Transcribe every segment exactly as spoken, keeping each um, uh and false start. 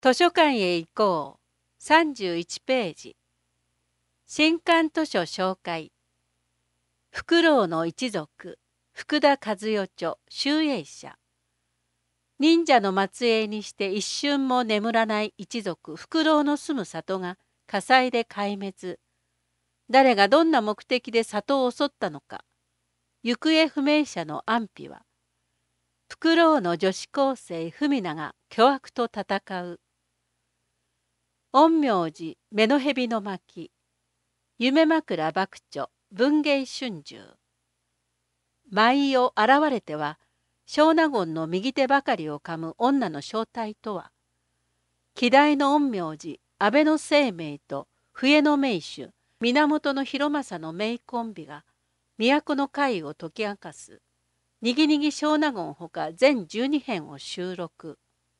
図書館へ行こう。さんじゅういちページ。新刊図書紹介。フクロウの一族、福田和代著、集英社。忍者の末裔にして一瞬も眠らない一族、フクロウの住む里が火災で壊滅。誰がどんな目的で里を襲ったのか。行方不明者の安否は。フクロウの女子高生文名が巨悪と戦う。陰陽師目の蛇の巻、夢枕幕著文芸春秋。舞を現れては、小納言の右手ばかりを噛む女の正体とは、希代の陰陽師安倍晴明と笛の名手源広政の名コンビが都の怪を解き明かす、にぎにぎ小納言ほか全じゅうに編を収録。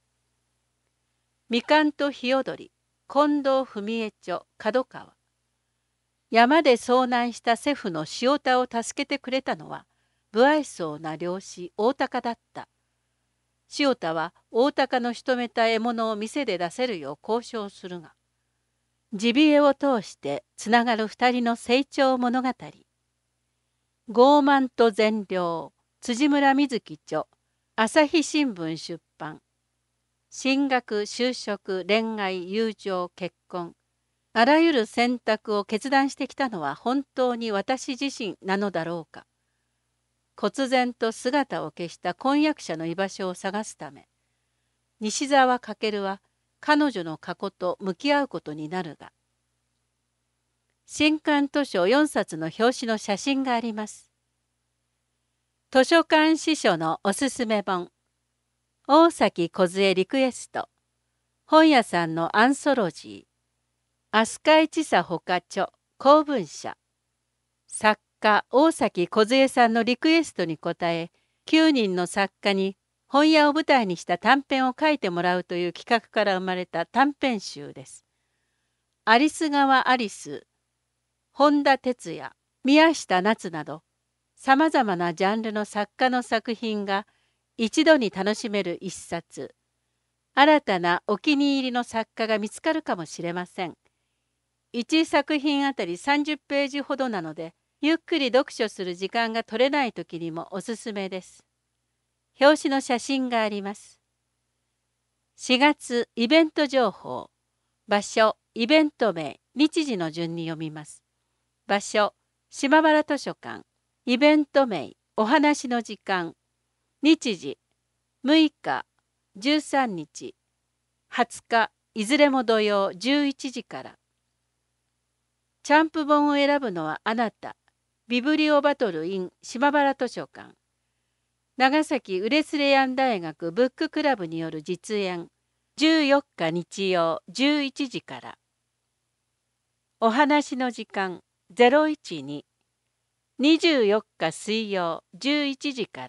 みかんとひよどり近藤文江著角川。山で遭難したセフの塩田を助けてくれたのは無愛想な漁師大高だった。塩田は大高の仕留めた獲物を店で出せるよう交渉するが、ジビエを通してつながる二人の成長物語。傲慢と善良、辻村瑞希著、朝日新聞出版。進学、就職、恋愛、友情、結婚。あらゆる選択を決断してきたのは本当に私自身なのだろうか。忽然と姿を消した婚約者の居場所を探すため、西澤翔は彼女の過去と向き合うことになるが、新刊図書よんさつの表紙の写真があります。図書館司書のおすすめ本、大崎梢リクエスト、本屋さんのアンソロジー、飛鳥市佐ほか著公文社。作家大崎梢さんのリクエストに応え、きゅうにんの作家に本屋を舞台にした短編を書いてもらうという企画から生まれた短編集です。アリス川アリス、本田哲也、宮下夏など、さまざまなジャンルの作家の作品が一度に楽しめる一冊。新たなお気に入りの作家が見つかるかもしれません。いち作品あたりさんじゅっページほどなので、ゆっくり読書する時間が取れない時にもおすすめです。表紙の写真があります。しがつイベント情報。場所、イベント名、日時の順に読みます。場所、島原図書館。イベント名、お話の時間。日時、むいか、じゅうさんにち、はつか、いずれも土曜じゅういちじから。チャンプ本を選ぶのはあなた。ビブリオバトル in 島原図書館。長崎ウレスレアン大学ブッククラブによる実演。じゅうよっか日曜じゅういちじから。お話の時間ゼロいちに。にじゅうよっか水曜じゅういちじから。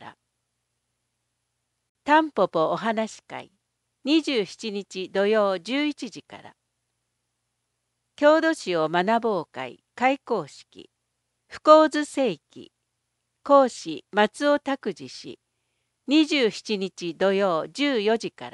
タンポポお話会。にじゅうしちにち土曜じゅういちじから。郷土史を学ぼう会開講式。不幸図世紀。講師松尾拓司氏。にじゅうしちにち土曜じゅうよじから。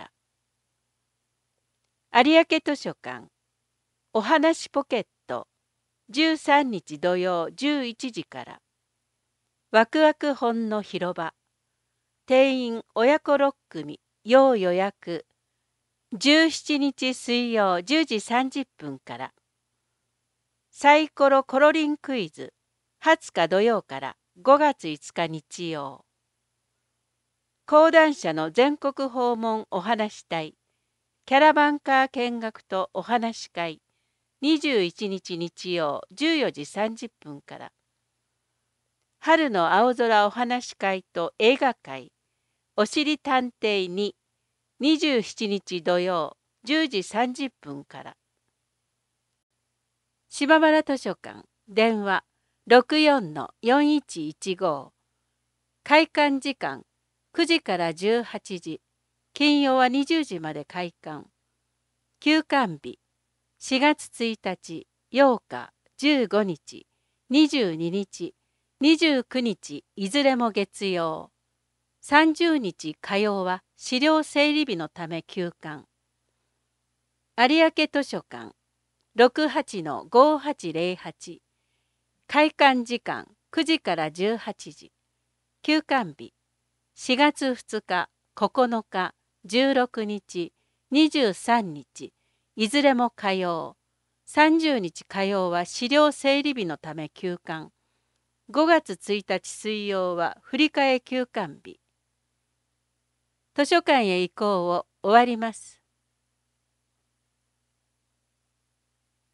有明図書館。お話ポケット。じゅうさんにち土曜じゅういちじから。ワクワク本の広場。定員親子ろっくみ。要予約。じゅうしちにち水曜じゅうじさんじゅっぷんから。サイコロコロリンクイズ。はつか土曜からごがついつか日曜。講談社の全国訪問お話会。キャラバンカー見学とお話会。にじゅういちにち日曜じゅうよじさんじゅっぷんから。春の青空お話会と映画会。おしり探偵に。にじゅうしちにち土曜じゅうじさんじゅっぷんから。島原図書館電話 ろくよんのよんいちいちご。開館時間くじからじゅうはちじ。金曜はにじゅうじまで開館。休館日しがつついたち、ようか、じゅうごにち、にじゅうににち、にじゅうくにちいずれも月曜。さんじゅうにち火曜は資料整理日のため休館。 有明図書館 ろくはちのごはちぜろはち 開館時間くじからじゅうはちじ。休館日しがつふつか、ここのか、じゅうろくにち、にじゅうさんにち、いずれも火曜。さんじゅうにち火曜は資料整理日のため休館。ごがつついたち水曜は振り替え休館日。図書館へ行こうを終わります。